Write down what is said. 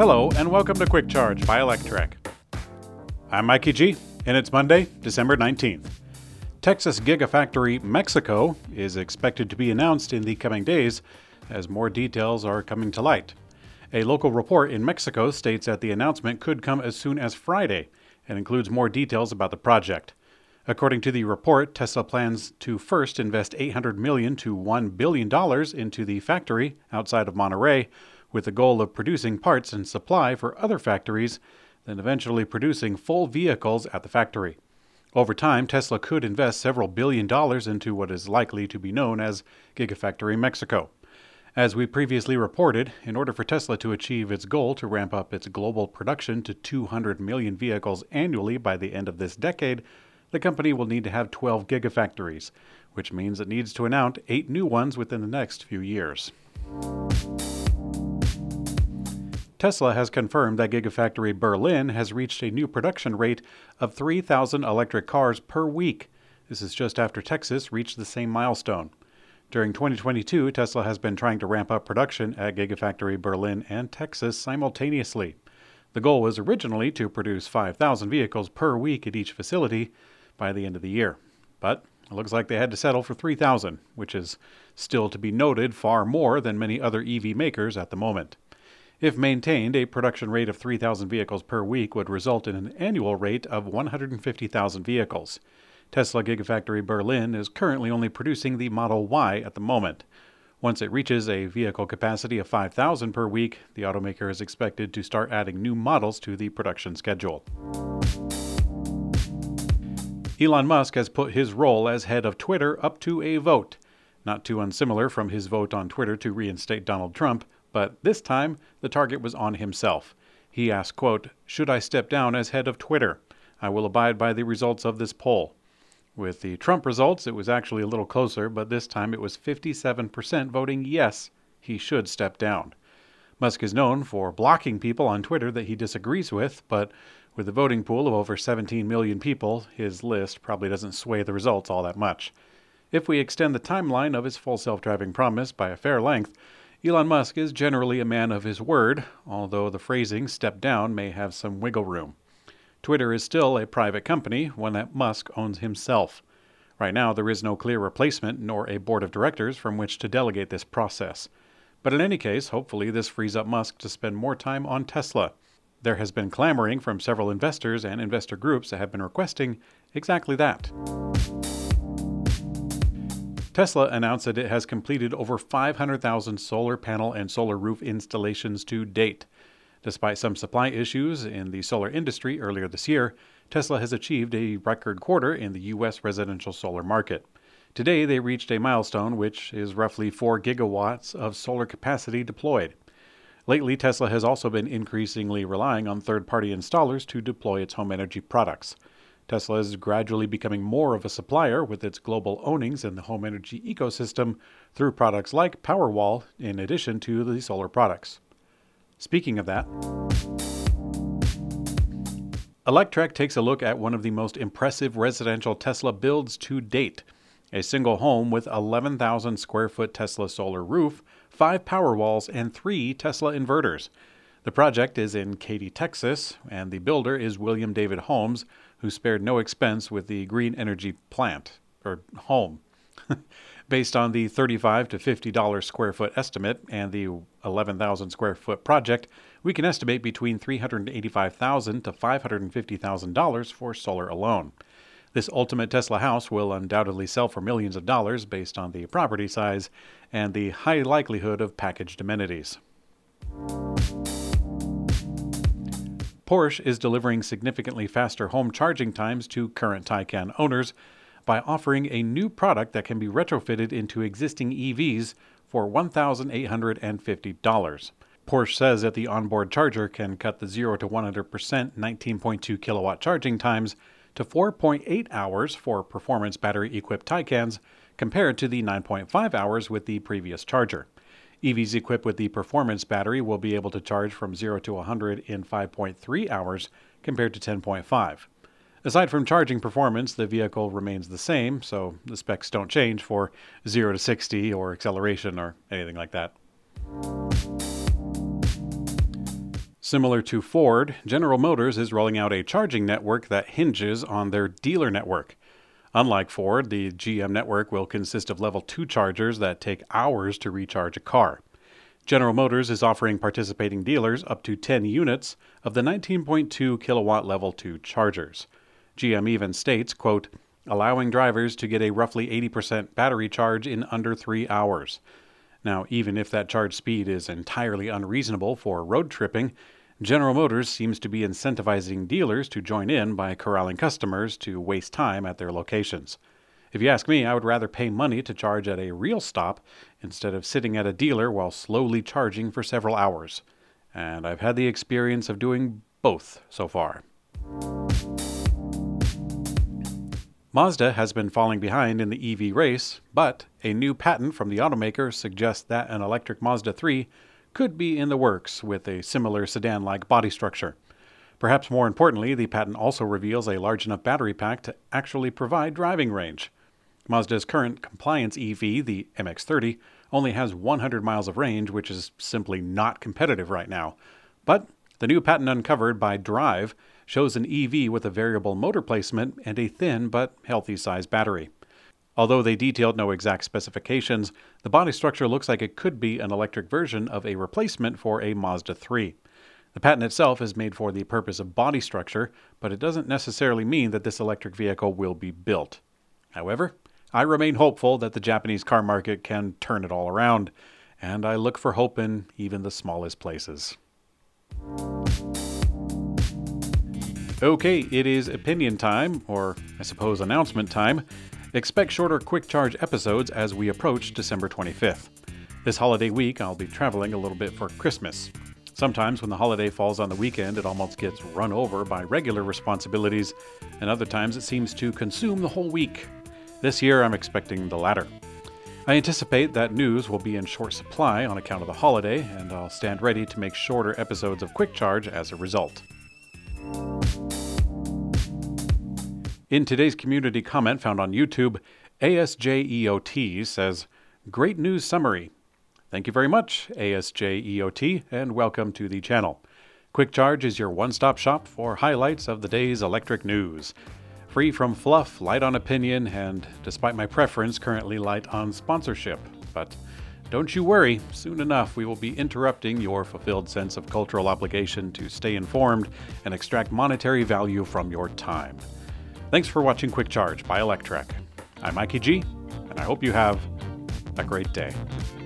Hello, and welcome to Quick Charge by Electrek. I'm Mikey G, and it's Monday, December 19th. Texas Gigafactory Mexico is expected to be announced in the coming days as more details are coming to light. A local report in Mexico states that the announcement could come as soon as Friday and includes more details about the project. According to the report, Tesla plans to first invest $800 million to $1 billion into the factory outside of Monterrey, with the goal of producing parts and supply for other factories, then eventually producing full vehicles at the factory. Over time, Tesla could invest several $billion into what is likely to be known as Gigafactory Mexico. As we previously reported, in order for Tesla to achieve its goal to ramp up its global production to 200 million vehicles annually by the end of this decade, the company will need to have 12 gigafactories, which means it needs to announce 8 new ones within the next few years. Tesla has confirmed that Gigafactory Berlin has reached a new production rate of 3,000 electric cars per week. This is just after Texas reached the same milestone. During 2022, Tesla has been trying to ramp up production at Gigafactory Berlin and Texas simultaneously. The goal was originally to produce 5,000 vehicles per week at each facility by the end of the year. But it looks like they had to settle for 3,000, which is still to be noted far more than many other EV makers at the moment. If maintained, a production rate of 3,000 vehicles per week would result in an annual rate of 150,000 vehicles. Tesla Gigafactory Berlin is currently only producing the Model Y at the moment. Once it reaches a vehicle capacity of 5,000 per week, the automaker is expected to start adding new models to the production schedule. Elon Musk has put his role as head of Twitter up to a vote. Not too unsimilar from his vote on Twitter to reinstate Donald Trump, but this time the target was on himself. He asked, quote, "Should I step down as head of Twitter? I will abide by the results of this poll." With the Trump results, it was actually a little closer, but this time it was 57% voting yes, he should step down. Musk is known for blocking people on Twitter that he disagrees with, but with a voting pool of over 17 million people, his list probably doesn't sway the results all that much. If we extend the timeline of his full self-driving promise by a fair length, Elon Musk is generally a man of his word, although the phrasing "step down" may have some wiggle room. Twitter is still a private company, one that Musk owns himself. Right now, there is no clear replacement nor a board of directors from which to delegate this process. But in any case, hopefully this frees up Musk to spend more time on Tesla. There has been clamoring from several investors and investor groups that have been requesting exactly that. Tesla announced that it has completed over 500,000 solar panel and solar roof installations to date. Despite some supply issues in the solar industry earlier this year, Tesla has achieved a record quarter in the U.S. residential solar market. Today, they reached a milestone which is roughly 4 gigawatts of solar capacity deployed. Lately, Tesla has also been increasingly relying on third-party installers to deploy its home energy products. Tesla is gradually becoming more of a supplier with its global ownings in the home energy ecosystem through products like Powerwall in addition to the solar products. Speaking of that, Electrek takes a look at one of the most impressive residential Tesla builds to date. A single home with 11,000 square foot Tesla solar roof, 5 Powerwalls, and 3 Tesla inverters. The project is in Katy, Texas, and the builder is William David Homes, who spared no expense with the green energy plant, or home. Based on the $35 to $50 square foot estimate and the 11,000 square foot project, we can estimate between $385,000 to $550,000 for solar alone. This ultimate Tesla house will undoubtedly sell for millions of dollars based on the property size and the high likelihood of packaged amenities. Porsche is delivering significantly faster home charging times to current Taycan owners by offering a new product that can be retrofitted into existing EVs for $1,850. Porsche says that the onboard charger can cut the 0 to 100% 19.2 kilowatt charging times to 4.8 hours for performance battery-equipped Taycans compared to the 9.5 hours with the previous charger. EVs equipped with the performance battery will be able to charge from 0 to 100 in 5.3 hours compared to 10.5. Aside from charging performance, the vehicle remains the same, so the specs don't change for 0 to 60 or acceleration or anything like that. Similar to Ford, General Motors is rolling out a charging network that hinges on their dealer network. Unlike Ford, the GM network will consist of level 2 chargers that take hours to recharge a car. General Motors is offering participating dealers up to 10 units of the 19.2 kilowatt level 2 chargers. GM even states, quote, allowing drivers to get a roughly 80% battery charge in under 3 hours. Now, even if that charge speed is entirely unreasonable for road tripping, General Motors seems to be incentivizing dealers to join in by corralling customers to waste time at their locations. If you ask me, I would rather pay money to charge at a real stop instead of sitting at a dealer while slowly charging for several hours. And I've had the experience of doing both so far. Mazda has been falling behind in the EV race, but a new patent from the automaker suggests that an electric Mazda 3 could be in the works with a similar sedan-like body structure. Perhaps more importantly, the patent also reveals a large enough battery pack to actually provide driving range. Mazda's current compliance EV, the MX-30, only has 100 miles of range, which is simply not competitive right now. But the new patent uncovered by Drive shows an EV with a variable motor placement and a thin but healthy-sized battery. Although they detailed no exact specifications, the body structure looks like it could be an electric version of a replacement for a Mazda 3. The patent itself is made for the purpose of body structure, but it doesn't necessarily mean that this electric vehicle will be built. However, I remain hopeful that the Japanese car market can turn it all around, and I look for hope in even the smallest places. Okay, it is opinion time, or I suppose announcement time. Expect shorter quick charge episodes as we approach December 25th. This holiday week, I'll be traveling a little bit for Christmas. Sometimes when the holiday falls on the weekend, it almost gets run over by regular responsibilities, and other times it seems to consume the whole week. This year, I'm expecting the latter. I anticipate that news will be in short supply on account of the holiday, and I'll stand ready to make shorter episodes of Quick Charge as a result. In today's community comment found on YouTube, ASJEOT says, "Great news summary." Thank you very much, ASJEOT, and welcome to the channel. Quick Charge is your one-stop shop for highlights of the day's electric news. Free from fluff, light on opinion, and, despite my preference, currently light on sponsorship. But don't you worry, soon enough we will be interrupting your fulfilled sense of cultural obligation to stay informed and extract monetary value from your time. Thanks for watching Quick Charge by Electrek. I'm Mikey G, and I hope you have a great day.